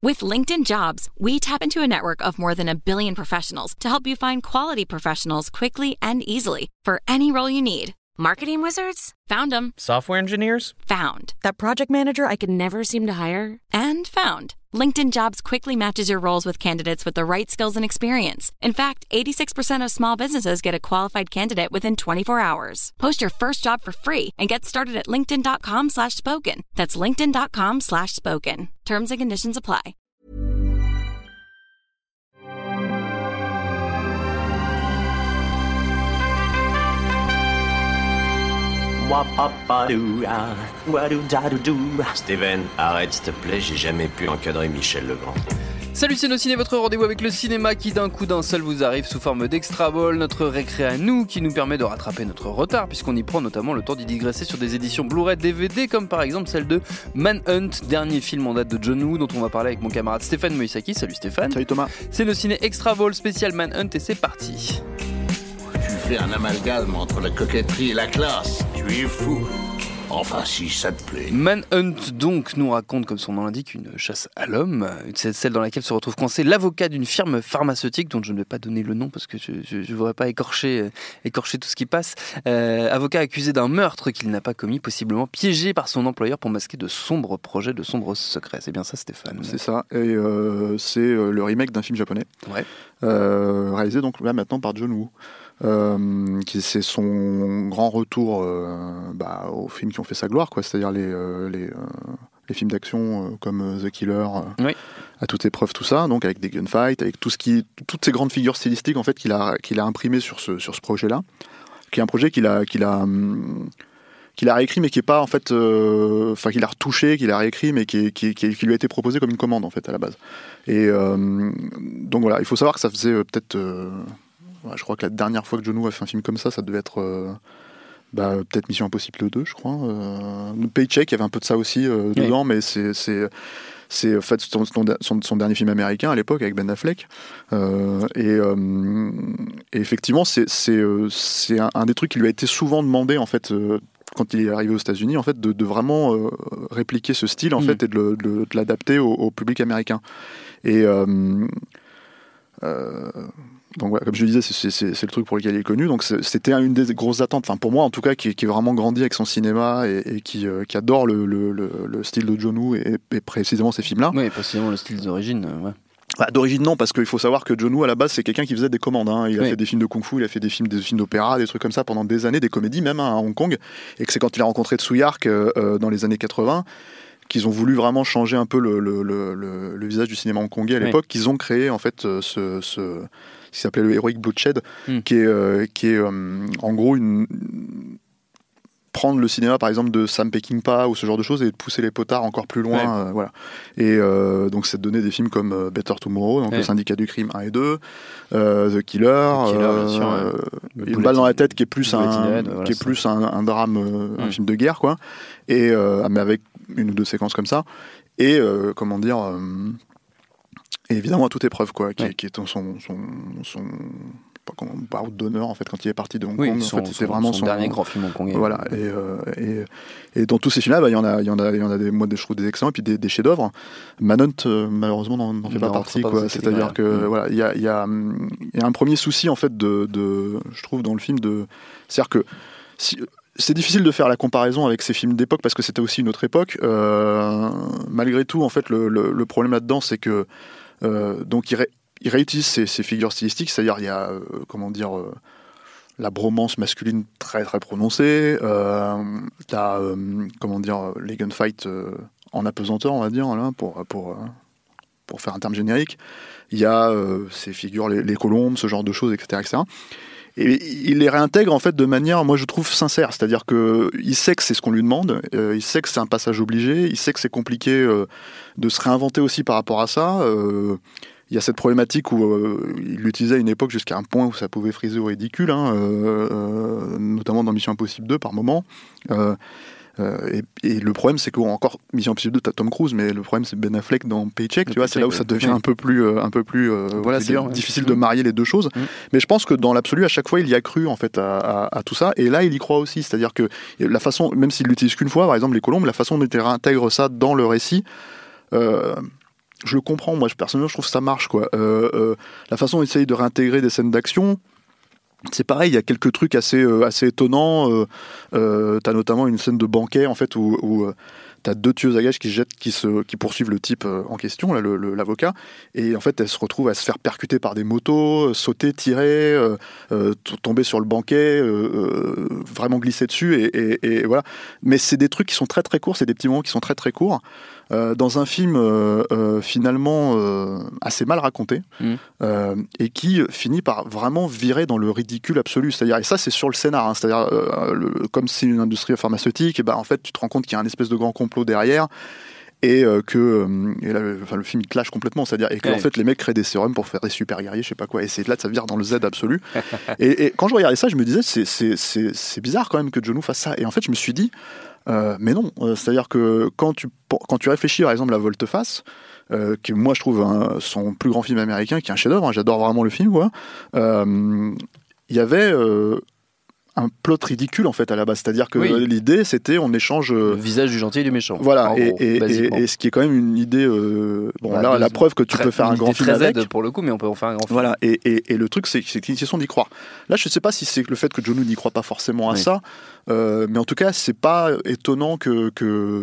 With LinkedIn Jobs, we tap into a network of more than 1 billion professionals to help you find quality professionals quickly and easily for any role you need. Marketing wizards? Found them. Software engineers? Found. That project manager I could never seem to hire? And found. LinkedIn Jobs quickly matches your roles with candidates with the right skills and experience. In fact, 86% of small businesses get a qualified candidate within 24 hours. Post your first job for free and get started at linkedin.com/spoken. That's linkedin.com/spoken. Terms and conditions apply. Steven, arrête s'il te plaît, j'ai jamais pu encadrer Michel Legrand. Salut, c'est Nos Ciné, votre rendez-vous avec le cinéma qui d'un coup d'un seul vous arrive sous forme d'Extra Ball, notre récré à nous qui nous permet de rattraper notre retard puisqu'on y prend notamment le temps d'y digresser sur des éditions Blu-ray DVD comme par exemple celle de Manhunt, dernier film en date de John Woo dont on va parler avec mon camarade Stéphane Moïsaki. Salut Stéphane. Salut Thomas. C'est Nos Ciné Extra Ball spécial Manhunt et c'est parti. Tu fais un amalgame entre la coquetterie et la classe, tu es fou. Enfin, si ça te plaît. Manhunt, donc, nous raconte, comme son nom l'indique, une chasse à l'homme. C'est celle dans laquelle se retrouve coincé l'avocat d'une firme pharmaceutique, dont je ne vais pas donner le nom parce que je ne voudrais pas écorcher tout ce qui passe. Avocat accusé d'un meurtre qu'il n'a pas commis, possiblement piégé par son employeur pour masquer de sombres projets, de sombres secrets. C'est bien ça, Stéphane? C'est ça. Et c'est le remake d'un film japonais. Ouais. Réalisé donc là maintenant par John Woo. C'est son grand retour aux films qui ont fait sa gloire, quoi. C'est-à-dire les films d'action comme The Killer, oui. À toute épreuve, tout ça, donc avec des gunfights, avec toutes ces grandes figures stylistiques en fait qu'il a imprimées sur ce projet-là, qui est un projet qu'il a réécrit mais qui est pas en fait, qu'il a retouché, qu'il a réécrit mais qui lui a été proposé comme une commande en fait à la base. Et donc voilà, il faut savoir que ça faisait peut-être je crois que la dernière fois que John Woo a fait un film comme ça devait être peut-être Mission Impossible 2, je crois. Paycheck, il y avait un peu de ça aussi dedans, mais c'est en fait son dernier film américain à l'époque avec Ben Affleck. Et effectivement, c'est un des trucs qui lui a été souvent demandé en fait. Quand il est arrivé aux États-Unis, en fait, de vraiment répliquer ce style en fait et de l'adapter au public américain. Et donc voilà, comme je le disais, c'est le truc pour lequel il est connu. Donc c'était une des grosses attentes, enfin pour moi en tout cas, qui est vraiment grandi avec son cinéma et qui adore le style de John Woo et précisément ces films-là. Oui, précisément le style d'origine. Ouais. D'origine non, parce qu'il faut savoir que John Woo à la base c'est quelqu'un qui faisait des commandes. Il a fait des films de kung-fu, il a fait des films d'opéra, des trucs comme ça pendant des années, des comédies même à Hong Kong. Et que c'est quand il a rencontré Tsui Hark dans les années 80. Qu'ils ont voulu vraiment changer un peu le visage du cinéma hongkongais à l'époque, qu'ils ont créé en fait ce qui s'appelait le Heroic Bloodshed, qui est en gros prendre le cinéma par exemple de Sam Peckinpah ou ce genre de choses et de pousser les potards encore plus loin, voilà. Et donc c'est de donner des films comme Better Tomorrow, donc le Syndicat du crime 1 et 2, The Killer, bien sûr, Une balle dans la tête qui est plus un drame, un film de guerre quoi, et mais avec une ou deux séquences comme ça, et et évidemment à toute épreuve quoi, qui est son route d'honneur en fait quand il est parti de Hong Kong. En fait, c'était vraiment son dernier grand film hongkongais. Voilà, et dans tous ces films-là, il y en a des, moi je trouve des excellents et puis des chefs-d'œuvre. Manhunt malheureusement n'en fait pas partie quoi. C'est-à-dire que voilà, il y a un premier souci en fait je trouve dans le film c'est-à-dire que c'est difficile de faire la comparaison avec ces films d'époque parce que c'était aussi une autre époque. Malgré tout, en fait, le problème là-dedans, c'est que donc il réutilise ces figures stylistiques, c'est-à-dire il y a la bromance masculine très très prononcée, t'as les gunfights en apesanteur, on va dire là, pour faire un terme générique. Il y a ces figures, les colombes, ce genre de choses, etc. Et il les réintègre en fait de manière, moi je trouve sincère, c'est-à-dire que il sait que c'est ce qu'on lui demande, il sait que c'est un passage obligé, il sait que c'est compliqué de se réinventer aussi par rapport à ça. Il y a cette problématique où il l'utilisait à une époque jusqu'à un point où ça pouvait friser au ridicule, notamment dans Mission Impossible 2 par moment. Et le problème c'est qu'encore Mission Impossible 2 t'as Tom Cruise, mais le problème c'est Ben Affleck dans Paycheck, tu vois, c'est là où ça devient un peu plus voilà, c'est difficile de marier les deux choses. Mais je pense que dans l'absolu à chaque fois il y a cru en fait à tout ça, et là il y croit aussi, c'est-à-dire que la façon, même s'il l'utilise qu'une fois par exemple les colombes, la façon dont il réintègre ça dans le récit, je le comprends, moi personnellement je trouve que ça marche quoi. La façon dont il essaye de réintégrer des scènes d'action, c'est pareil, il y a quelques trucs assez étonnants. T'as notamment une scène de banquet en fait où t'as 2 tueuses à gages qui poursuivent le type en question, là, l'avocat, et en fait elles se retrouvent à se faire percuter par des motos, sauter, tirer, tomber sur le banquet, vraiment glisser dessus, et voilà. Mais c'est des trucs qui sont très très courts, c'est des petits moments qui sont très très courts. Dans un film finalement assez mal raconté et qui finit par vraiment virer dans le ridicule absolu. C'est-à-dire, et ça c'est sur le scénar, hein, c'est-à-dire comme c'est une industrie pharmaceutique, et ben en fait tu te rends compte qu'il y a un espèce de grand complot derrière. Et le film il clash complètement, c'est-à-dire et que en fait les mecs créent des sérums pour faire des super guerriers, je sais pas quoi, et c'est là ça vire dans le Z absolu. et quand je regardais ça, je me disais c'est bizarre quand même que John Woo fasse ça. Et en fait je me suis dit mais non, c'est-à-dire que quand tu réfléchis par exemple à Volte-Face, que moi je trouve son plus grand film américain, qui est un chef-d'œuvre, hein, j'adore vraiment le film, quoi. Il y avait un plot ridicule en fait à la base, c'est-à-dire que l'idée c'était on échange le visage du gentil et du méchant. Voilà, et ce qui est quand même une idée là la preuve que tu peux faire un grand film avec. Z pour le coup, mais on peut en faire un grand film. Voilà, et le truc c'est une question d'y croire. Là je sais pas si c'est le fait que John Woo n'y croit pas forcément à ça, mais en tout cas c'est pas étonnant qu'il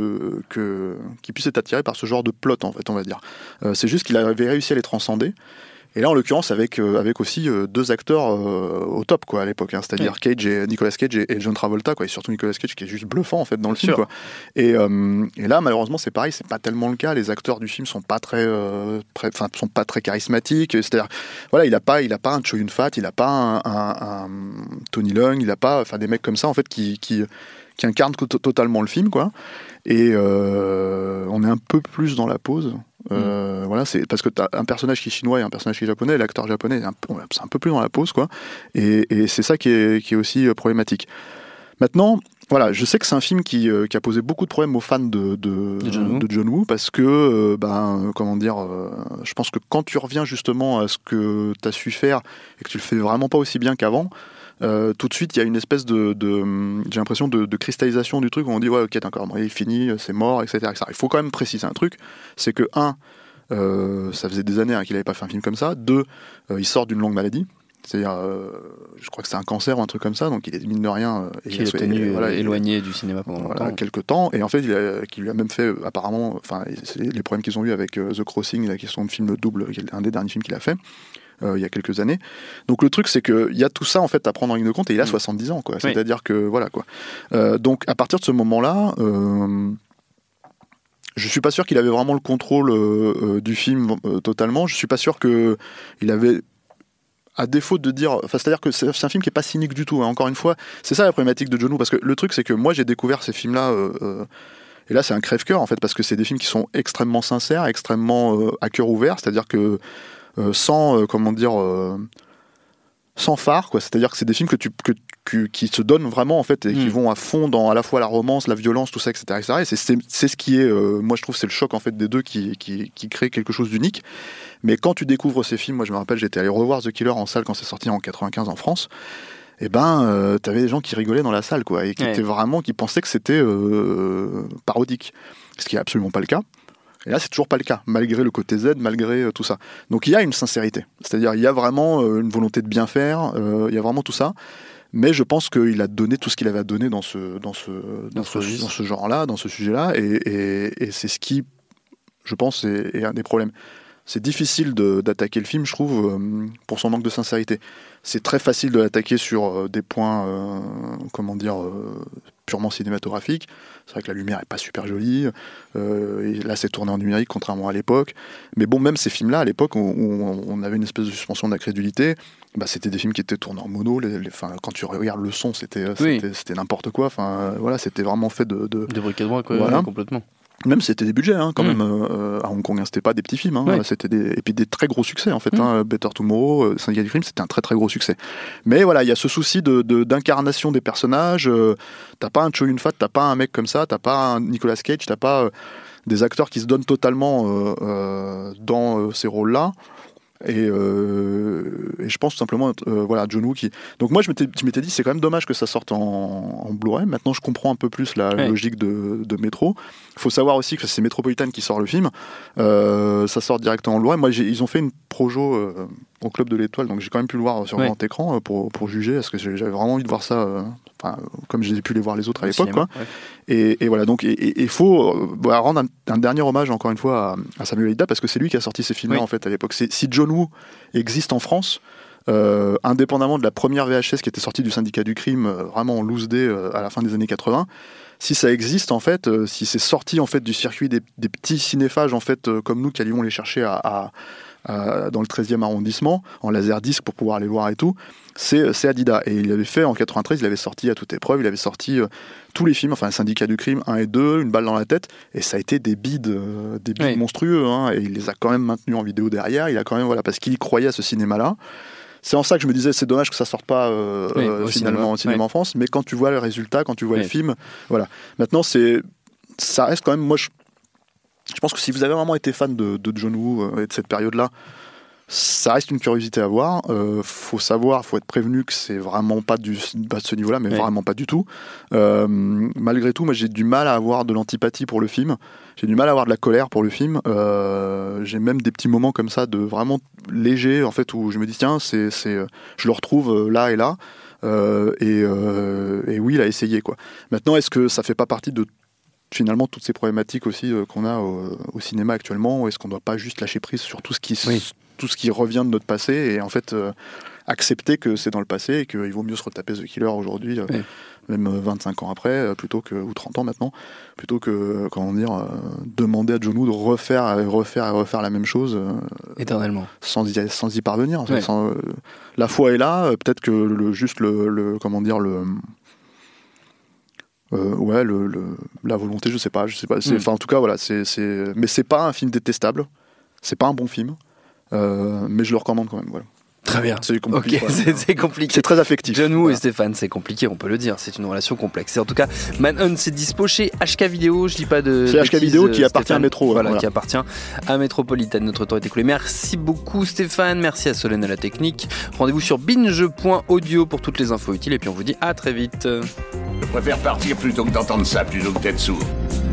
puisse être attiré par ce genre de plot en fait, on va dire. C'est juste qu'il avait réussi à les transcender. Et là, en l'occurrence, avec aussi 2 acteurs au top, quoi, à l'époque, hein, c'est-à-dire Nicolas Cage et John Travolta, quoi, et surtout Nicolas Cage qui est juste bluffant en fait dans le film, quoi. Et là, malheureusement, c'est pareil, c'est pas tellement le cas. Les acteurs du film sont pas très charismatiques. C'est-à-dire, voilà, il a pas un Chow Yun-fat, il a pas un Tony Leung, il a pas, enfin, des mecs comme ça en fait qui incarnent totalement le film, quoi. Et on est un peu plus dans la pause. Voilà, c'est parce que t'as un personnage qui est chinois et un personnage qui est japonais, et l'acteur japonais c'est un peu plus dans la pause, quoi, et c'est ça qui est aussi problématique. Maintenant, voilà, je sais que c'est un film qui a posé beaucoup de problèmes aux fans de John Woo, parce que comment dire, je pense que quand tu reviens justement à ce que t'as su faire et que tu le fais vraiment pas aussi bien qu'avant, tout de suite il y a une espèce j'ai l'impression de cristallisation du truc où on dit ouais, ok, d'accord, il est fini, c'est mort, etc. Il faut quand même préciser un truc, c'est que ça faisait des années qu'il n'avait pas fait un film comme ça. 2, il sort d'une longue maladie, c'est-à-dire je crois que c'est un cancer ou un truc comme ça, donc il est mine de rien qui est tenu éloigné du cinéma pendant longtemps, quelques temps, et en fait qui lui a même fait apparemment, enfin les problèmes qu'ils ont eu avec The Crossing, qui sont un film double, qui est un des derniers films qu'il a fait il y a quelques années. Donc le truc c'est que il y a tout ça en fait à prendre en ligne de compte, et il a 70 ans, quoi. C'est-à-dire que voilà, quoi. Donc à partir de ce moment-là, je suis pas sûr qu'il avait vraiment le contrôle du film totalement. Je suis pas sûr que il avait, à défaut de dire, enfin, c'est-à-dire que c'est un film qui est pas cynique du tout, hein. Encore une fois, c'est ça la problématique de John Woo, parce que le truc c'est que moi j'ai découvert ces films-là et là c'est un crève-cœur en fait, parce que c'est des films qui sont extrêmement sincères, extrêmement à cœur ouvert, c'est-à-dire que sans phare, quoi. C'est-à-dire que c'est des films qui se donnent vraiment en fait, et qui vont à fond dans à la fois la romance, la violence, tout ça, etc. Et c'est ce qui est, moi je trouve, c'est le choc en fait des deux qui crée quelque chose d'unique. Mais quand tu découvres ces films, moi je me rappelle, j'étais allé revoir The Killer en salle quand c'est sorti en 95 en France. Et t'avais des gens qui rigolaient dans la salle, quoi, et qui pensaient que c'était parodique, ce qui est absolument pas le cas. Et là, c'est toujours pas le cas, malgré le côté Z, malgré tout ça. Donc il y a une sincérité, c'est-à-dire il y a vraiment une volonté de bien faire, il y a vraiment tout ça. Mais je pense qu'il a donné tout ce qu'il avait à donner dans ce genre-là, dans ce sujet-là, et c'est ce qui, je pense, est un des problèmes. C'est difficile d'attaquer le film, je trouve, pour son manque de sincérité. C'est très facile de l'attaquer sur des points, purement cinématographiques. C'est vrai que la lumière est pas super jolie. Et là, c'est tourné en numérique, contrairement à l'époque. Mais bon, même ces films-là, à l'époque, où on avait une espèce de suspension d'incrédulité, c'était des films qui étaient tournés en mono. Quand tu regardes le son, c'était n'importe quoi. Voilà, c'était vraiment fait de bric-et-broc, quoi, voilà. Complètement. Même c'était des budgets, hein, quand même, à Hong Kong, c'était pas des petits films, hein, c'était et puis des très gros succès en fait. Better Tomorrow, Syndicate of Dreams, c'était un très très gros succès. Mais voilà, il y a ce souci d'incarnation des personnages. T'as pas un Chow Yun-fat, t'as pas un mec comme ça, t'as pas un Nicolas Cage, t'as pas des acteurs qui se donnent totalement dans ces rôles-là. Et je pense tout simplement, voilà, John Woo qui. Donc moi, je m'étais dit, c'est quand même dommage que ça sorte en Blu-ray. Maintenant, je comprends un peu plus la logique de Metro. Il faut savoir aussi que c'est Metropolitan qui sort le film. Ça sort directement en Blu-ray. Moi, ils ont fait une projo au Club de l'Étoile, donc j'ai quand même pu le voir sur grand écran pour juger, parce que j'avais vraiment envie de voir ça, comme j'ai pu les voir les autres à l'époque, quoi. Et voilà, donc il faut rendre un dernier hommage encore une fois à Samuel Ida, parce que c'est lui qui a sorti ces films-là en fait à l'époque. Si John Woo existe en France, indépendamment de la première VHS qui était sortie du Syndicat du Crime, vraiment en loose day à la fin des années 80, si ça existe en fait, si c'est sorti en fait du circuit des petits cinéphages en fait comme nous qui allions les chercher dans le 13e arrondissement en laserdisc pour pouvoir les voir et tout, c'est Adida. Et il avait fait en 93, il avait sorti À toute épreuve, il avait sorti tous les films, enfin Syndicat du Crime 1 et 2, Une balle dans la tête, et ça a été des bides monstrueux, hein, et il les a quand même maintenus en vidéo derrière, il a quand même, voilà, parce qu'il y croyait à ce cinéma-là. C'est en ça que je me disais, c'est dommage que ça sorte pas finalement au cinéma en France, mais quand tu vois le résultat, quand tu vois le film, voilà. Maintenant, ça reste quand même, moi je pense que si vous avez vraiment été fan de John Woo et de cette période-là, ça reste une curiosité à voir. Faut être prévenu que c'est vraiment pas de ce niveau-là, mais vraiment pas du tout. Malgré tout, moi j'ai du mal à avoir de l'antipathie pour le film. J'ai du mal à avoir de la colère pour le film. J'ai même des petits moments comme ça de vraiment léger, en fait, où je me dis tiens, je le retrouve là et là. Et oui, il a essayé, quoi. Maintenant, est-ce que ça fait pas partie de finalement toutes ces problématiques aussi qu'on a au cinéma actuellement, ou est-ce qu'on ne doit pas juste lâcher prise sur tout ce qui revient de notre passé et en fait accepter que c'est dans le passé et qu'il vaut mieux se retaper The Killer aujourd'hui, même 25 ans après, ou 30 ans maintenant, plutôt que demander à John Woo de refaire la même chose éternellement sans y parvenir. La foi est là, peut-être que la volonté, je sais pas. En tout cas, voilà, mais c'est pas un film détestable, c'est pas un bon film, mais je le recommande quand même, voilà. Très bien. C'est compliqué. C'est compliqué. C'est très affectif. John Woo et Stéphane, c'est compliqué, on peut le dire. C'est une relation complexe. Et en tout cas, Manhunt, c'est dispo chez HK Vidéo. Je dis pas de. C'est HK Vidéo qui appartient à Métro. Voilà, qui appartient à Metropolitan. Notre temps est écoulé. Merci beaucoup, Stéphane. Merci à Solène à la technique. Rendez-vous sur binge.audio pour toutes les infos utiles. Et puis on vous dit à très vite. Je préfère partir plutôt que d'entendre ça, plutôt que d'être sourd.